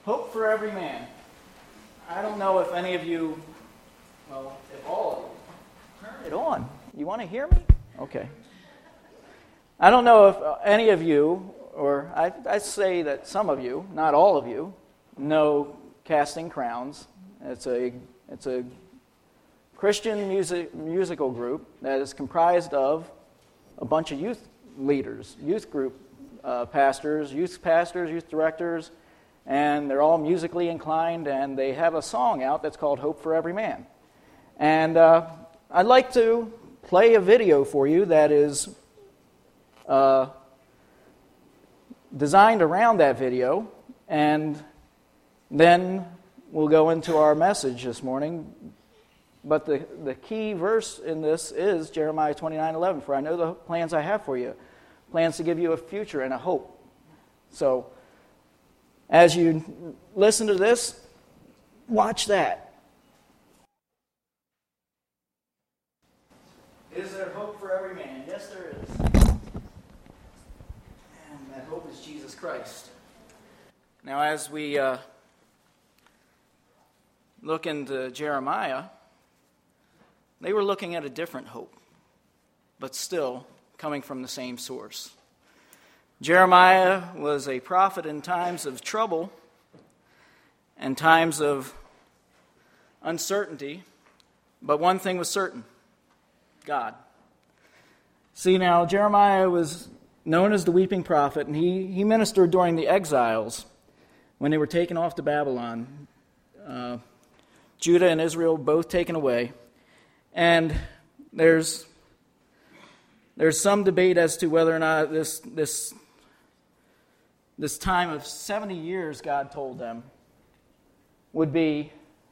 Hope for every man. I don't know if any of you, well, if all of you, turn it on. You want to hear me? Okay. I don't know if any of you, or I say that some of you, not all of you, know Casting Crowns. It's a Christian musical group that is comprised of a bunch of youth leaders, youth group pastors, youth directors, and they're all musically inclined, and they have a song out that's called Hope for Every Man. And I'd like to play a video for you that is designed around that video, and then we'll go into our message this morning. But the key verse in this is Jeremiah 29:11. For I know the plans I have for you, plans to give you a future and a hope. So, as you listen to this, watch that. Is there hope for every man? Yes, there is. And that hope is Jesus Christ. Now, as we look into Jeremiah, they were looking at a different hope, but still coming from the same source. Jeremiah was a prophet in times of trouble and times of uncertainty, but one thing was certain: God. See, now, Jeremiah was known as the weeping prophet, and he ministered during the exiles when they were taken off to Babylon. Judah and Israel both taken away. And there's some debate as to whether or not this time of 70 years, God told them, would be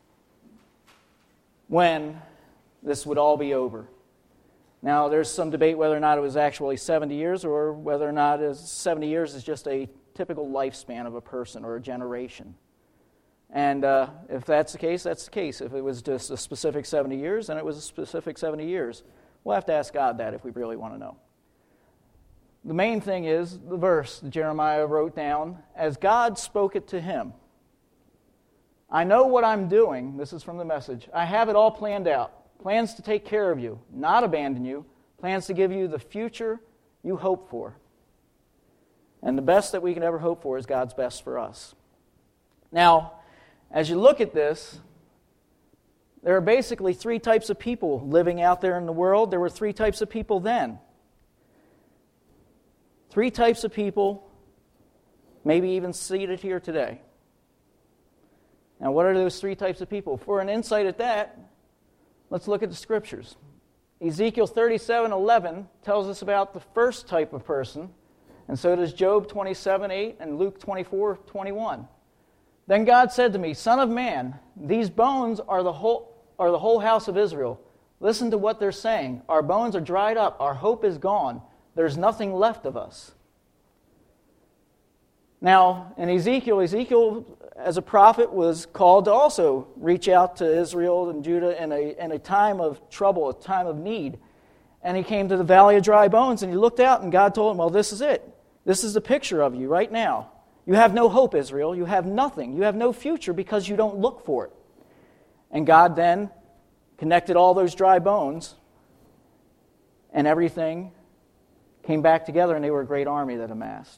when this would all be over. Now, there's some debate whether or not it was actually 70 years or whether or not 70 years is just a typical lifespan of a person or a generation. And if that's the case, that's the case. If it was just a specific 70 years, then it was a specific 70 years. We'll have to ask God that if we really want to know. The main thing is the verse that Jeremiah wrote down, as God spoke it to him. I know what I'm doing. This is from the Message. I have it all planned out. Plans to take care of you, not abandon you. Plans to give you the future you hope for. And the best that we can ever hope for is God's best for us. Now, as you look at this, there are basically three types of people living out there in the world. There were three types of people then. Three types of people, maybe even seated here today. Now, what are those three types of people? For an insight at that, let's look at the Scriptures. Ezekiel 37:11 tells us about the first type of person, and so does Job 27:8 and Luke 24:21. Then God said to me, Son of man, these bones are the whole house of Israel. Listen to what they're saying. Our bones are dried up. Our hope is gone. There's nothing left of us. Now, in Ezekiel as a prophet was called to also reach out to Israel and Judah in a time of trouble, a time of need. And he came to the valley of dry bones, and he looked out, and God told him, well, this is it. This is the picture of you right now. You have no hope, Israel. You have nothing. You have no future because you don't look for it. And God then connected all those dry bones, and everything came back together, and they were a great army that amassed.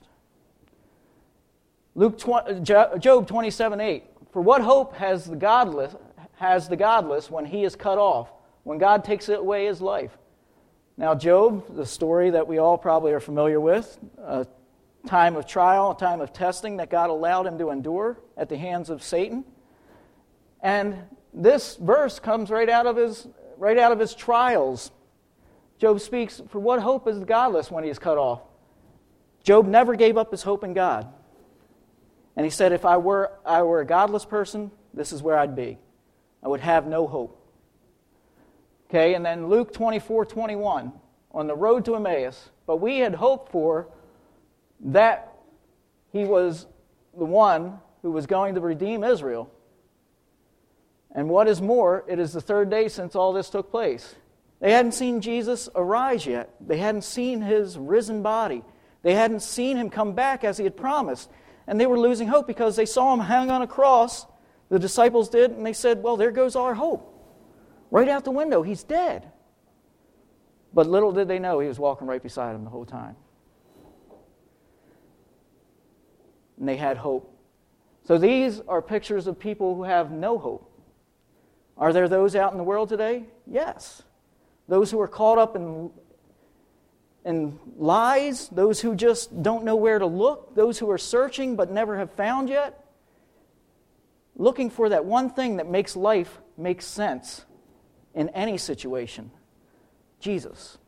Job 27:8. For what hope has the godless when he is cut off, when God takes away his life? Now, Job, the story that we all probably are familiar with, a time of trial, a time of testing that God allowed him to endure at the hands of Satan. And this verse comes right out of his trials. Job speaks, for what hope is the godless when he is cut off? Job never gave up his hope in God. And he said, if I were a godless person, this is where I'd be. I would have no hope. Okay, and then Luke 24:21, on the road to Emmaus. But we had hoped for that he was the one who was going to redeem Israel. And what is more, it is the third day since all this took place. They hadn't seen Jesus arise yet. They hadn't seen his risen body. They hadn't seen him come back as he had promised. and they were losing hope because they saw him hang on a cross. The disciples did, and they said, well, there goes our hope. Right out the window, he's dead. But little did they know he was walking right beside them the whole time. And they had hope. So these are pictures of people who have no hope. Are there those out in the world today? Yes. Those who are caught up in lies, those who just don't know where to look, those who are searching but never have found yet, looking for that one thing that makes life make sense in any situation. Jesus.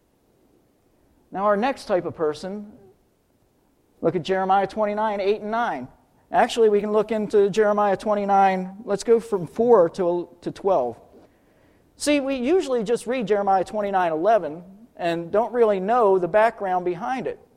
Now our next type of person, look at Jeremiah 29, 8 and 9. Actually, we can look into Jeremiah 29. Let's go from 4 to 12. See, we usually just read Jeremiah 29, 11 and don't really know the background behind it.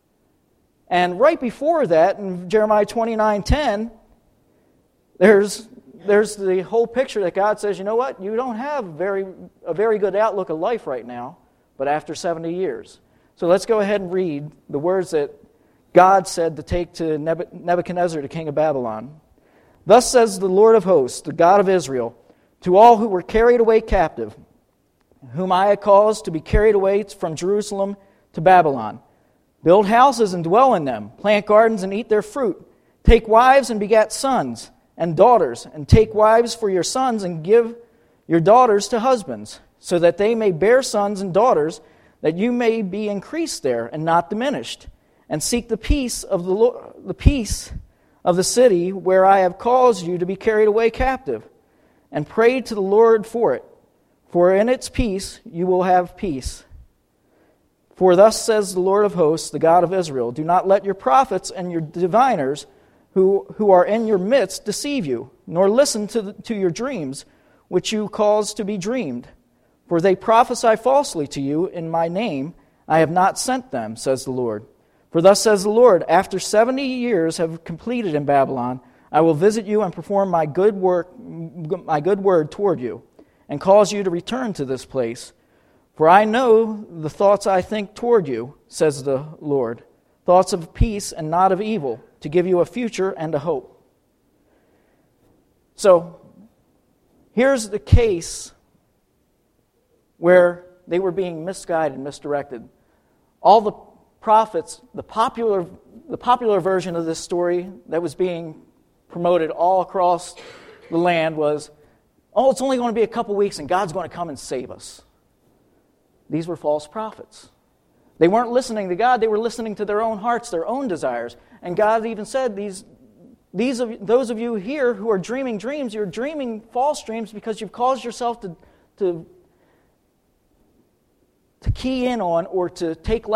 And right before that, in Jeremiah 29, 10, there's the whole picture that God says, you know what? You don't have a very good outlook of life right now, but after 70 years. So let's go ahead and read the words that God said to take to Nebuchadnezzar, the king of Babylon. Thus says the Lord of hosts, the God of Israel, to all who were carried away captive, whom I had caused to be carried away from Jerusalem to Babylon. Build houses and dwell in them, plant gardens and eat their fruit. Take wives and begat sons and daughters, and take wives for your sons and give your daughters to husbands, so that they may bear sons and daughters, that you may be increased there and not diminished. And seek the peace of the city where I have caused you to be carried away captive, and pray to the Lord for it. For in its peace you will have peace. For thus says the Lord of hosts, the God of Israel, do not let your prophets and your diviners who are in your midst deceive you, nor listen to your dreams, which you cause to be dreamed. For they prophesy falsely to you in my name. I have not sent them, says the Lord. For thus says the Lord, after 70 years have completed in Babylon, I will visit you and perform my good word toward you, and cause you to return to this place. For I know the thoughts I think toward you, says the Lord, thoughts of peace and not of evil, to give you a future and a hope. So, here's the case where they were being misguided, misdirected. All the prophets, the popular version of this story that was being promoted all across the land was, oh, it's only going to be a couple weeks and God's going to come and save us. These were false prophets. They weren't listening to God, they were listening to their own hearts, their own desires. And God even said, those of you here who are dreaming dreams, you're dreaming false dreams because you've caused yourself to key in on or to take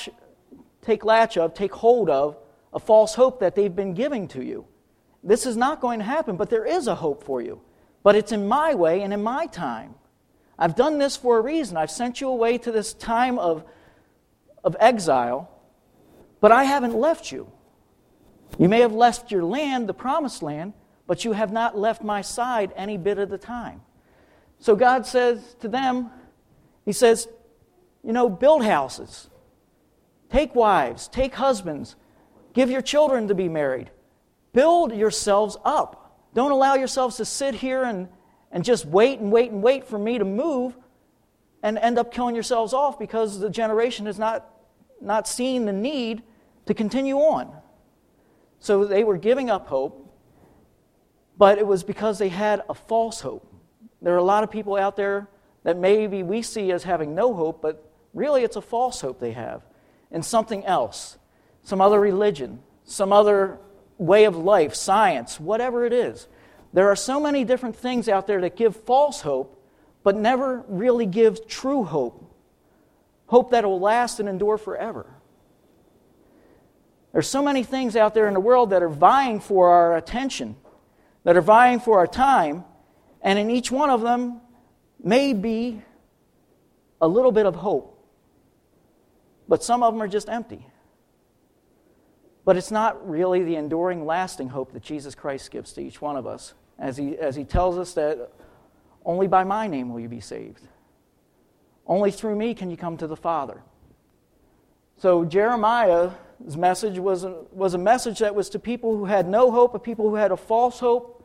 hold of a false hope that they've been giving to you. This is not going to happen, but there is a hope for you. But it's in my way and in my time. I've done this for a reason. I've sent you away to this time of exile, but I haven't left you. You may have left your land, the promised land, but you have not left my side any bit of the time. So God says to them, He says, build houses, take wives, take husbands, give your children to be married. Build yourselves up. Don't allow yourselves to sit here and just wait for me to move and end up killing yourselves off because the generation has not seen the need to continue on. So they were giving up hope, but it was because they had a false hope. There are a lot of people out there that maybe we see as having no hope, but really it's a false hope they have in something else, some other religion, some other way of life, science, whatever it is. There are so many different things out there that give false hope, but never really give true hope. Hope that will last and endure forever. There's so many things out there in the world that are vying for our attention, that are vying for our time, and in each one of them may be a little bit of hope. But some of them are just empty. But it's not really the enduring, lasting hope that Jesus Christ gives to each one of us, as he tells us that only by my name will you be saved. Only through me can you come to the Father. So Jeremiah message was a message that was to people who had no hope, of people who had a false hope.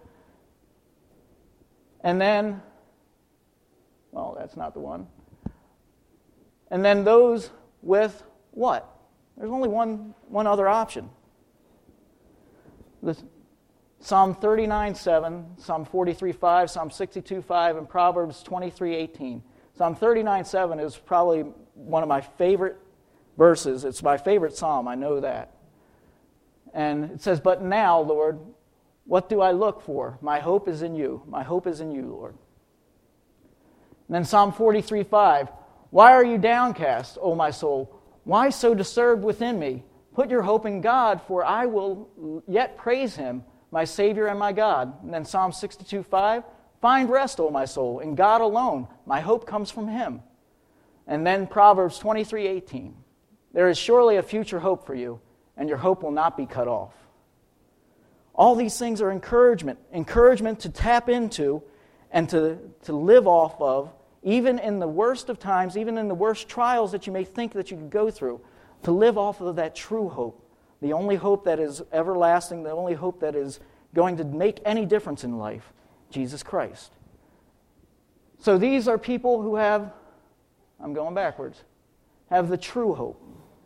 And then, well, that's not the one. And then those with what? There's only one other option. Psalm 39:7, Psalm 43:5, Psalm 62:5, and Proverbs 23:18. Psalm 39:7 is probably one of my favorite verses. It's my favorite psalm, I know that. And it says, "But now, Lord, what do I look for? My hope is in you. My hope is in you, Lord." And then Psalm 43:5, "Why are you downcast, O my soul? Why so disturbed within me? Put your hope in God, for I will yet praise Him, my Savior and my God." And then Psalm 62:5, "Find rest, O my soul, in God alone. My hope comes from Him." And then Proverbs 23:18, "There is surely a future hope for you, and your hope will not be cut off." All these things are encouragement to tap into and to live off of, even in the worst of times, even in the worst trials that you may think that you could go through, to live off of that true hope, the only hope that is everlasting, the only hope that is going to make any difference in life, Jesus Christ. So these are people who have, I'm going backwards, have the true hope.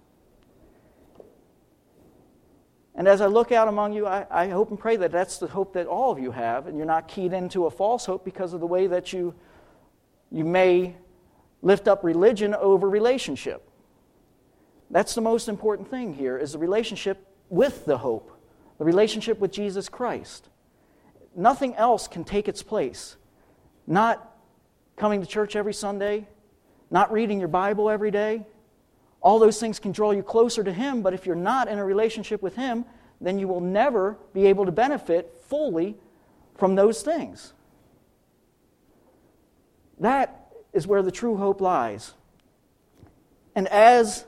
And as I look out among you, I hope and pray that that's the hope that all of you have, and you're not keyed into a false hope because of the way that you may lift up religion over relationship. That's the most important thing here, is the relationship with the hope, the relationship with Jesus Christ. Nothing else can take its place. Not coming to church every Sunday, not reading your Bible every day. All those things can draw you closer to Him, but if you're not in a relationship with Him, then you will never be able to benefit fully from those things. That is where the true hope lies. And as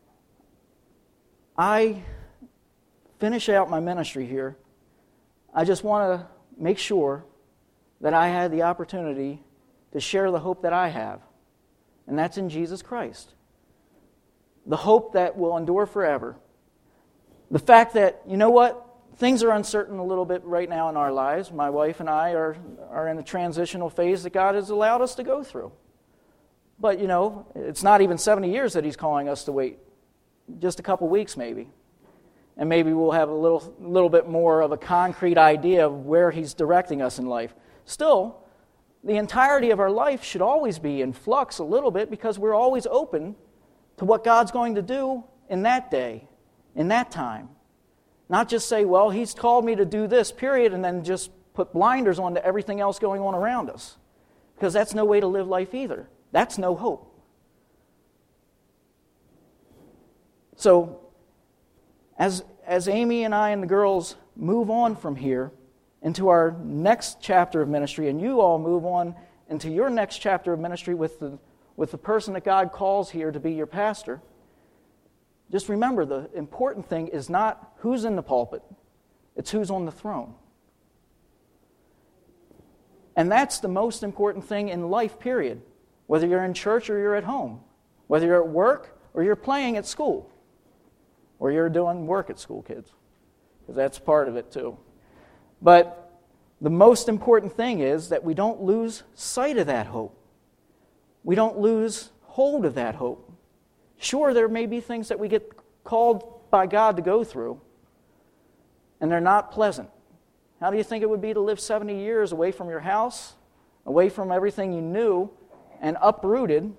I finish out my ministry here, I just want to make sure that I had the opportunity to share the hope that I have, and that's in Jesus Christ. The hope that will endure forever. The fact that, you know what, things are uncertain a little bit right now in our lives. My wife and I are in a transitional phase that God has allowed us to go through. But, you know, it's not even 70 years that He's calling us to wait. Just a couple weeks maybe. And maybe we'll have a little bit more of a concrete idea of where He's directing us in life. Still, the entirety of our life should always be in flux a little bit, because we're always open to what God's going to do in that day, in that time. Not just say, well, He's called me to do this, period, and then just put blinders on to everything else going on around us. Because that's no way to live life either. That's no hope. So, as Amy and I and the girls move on from here into our next chapter of ministry, and you all move on into your next chapter of ministry with the person that God calls here to be your pastor, just remember, the important thing is not who's in the pulpit, it's who's on the throne. And that's the most important thing in life, period. Whether you're in church or you're at home, whether you're at work or you're playing at school, or you're doing work at school, kids, because that's part of it too. But the most important thing is that we don't lose sight of that hope. We don't lose hold of that hope. Sure, there may be things that we get called by God to go through, and they're not pleasant. How do you think it would be to live 70 years away from your house, away from everything you knew, and uprooted,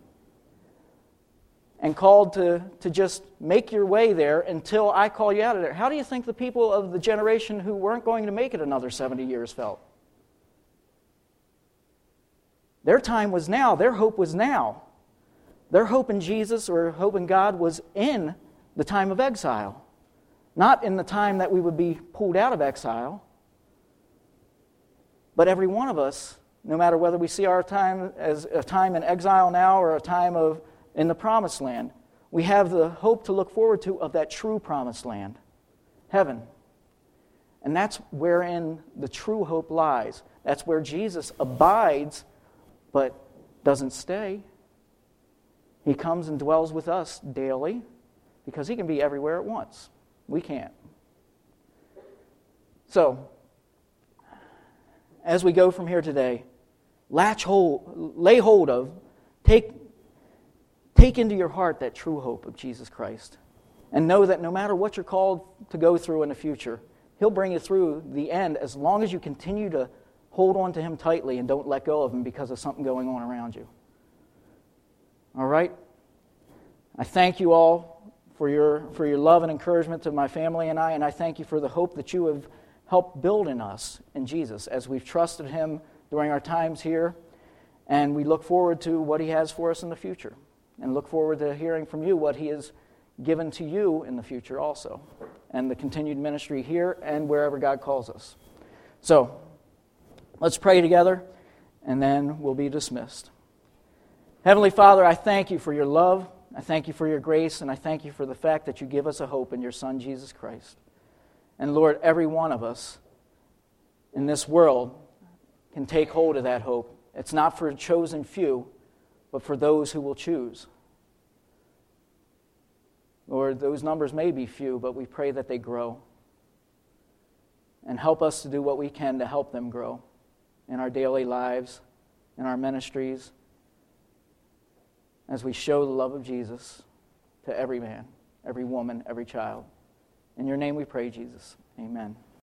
and called to just make your way there until I call you out of there? How do you think the people of the generation who weren't going to make it another 70 years felt? Their time was now. Their hope was now. Their hope in Jesus or hope in God was in the time of exile, not in the time that we would be pulled out of exile. But every one of us, no matter whether we see our time as a time in exile now or a time in the promised land, we have the hope to look forward to of that true promised land, heaven. And that's wherein the true hope lies. That's where Jesus abides, but doesn't stay. He comes and dwells with us daily because he can be everywhere at once. We can't. So, as we go from here today, lay hold of, take into your heart that true hope of Jesus Christ. And know that no matter what you're called to go through in the future, he'll bring you through the end as long as you continue to hold on to him tightly and don't let go of him because of something going on around you. All right? I thank you all for your love and encouragement to my family and I thank you for the hope that you have helped build in us in Jesus as we've trusted him during our times here, and we look forward to what he has for us in the future, and look forward to hearing from you what he has given to you in the future also, and the continued ministry here and wherever God calls us. So, let's pray together, and then we'll be dismissed. Heavenly Father, I thank you for your love, I thank you for your grace, and I thank you for the fact that you give us a hope in your Son, Jesus Christ. And Lord, every one of us in this world can take hold of that hope. It's not for a chosen few, but for those who will choose. Lord, those numbers may be few, but we pray that they grow. And help us to do what we can to help them grow in our daily lives, in our ministries, as we show the love of Jesus to every man, every woman, every child. In your name we pray, Jesus. Amen.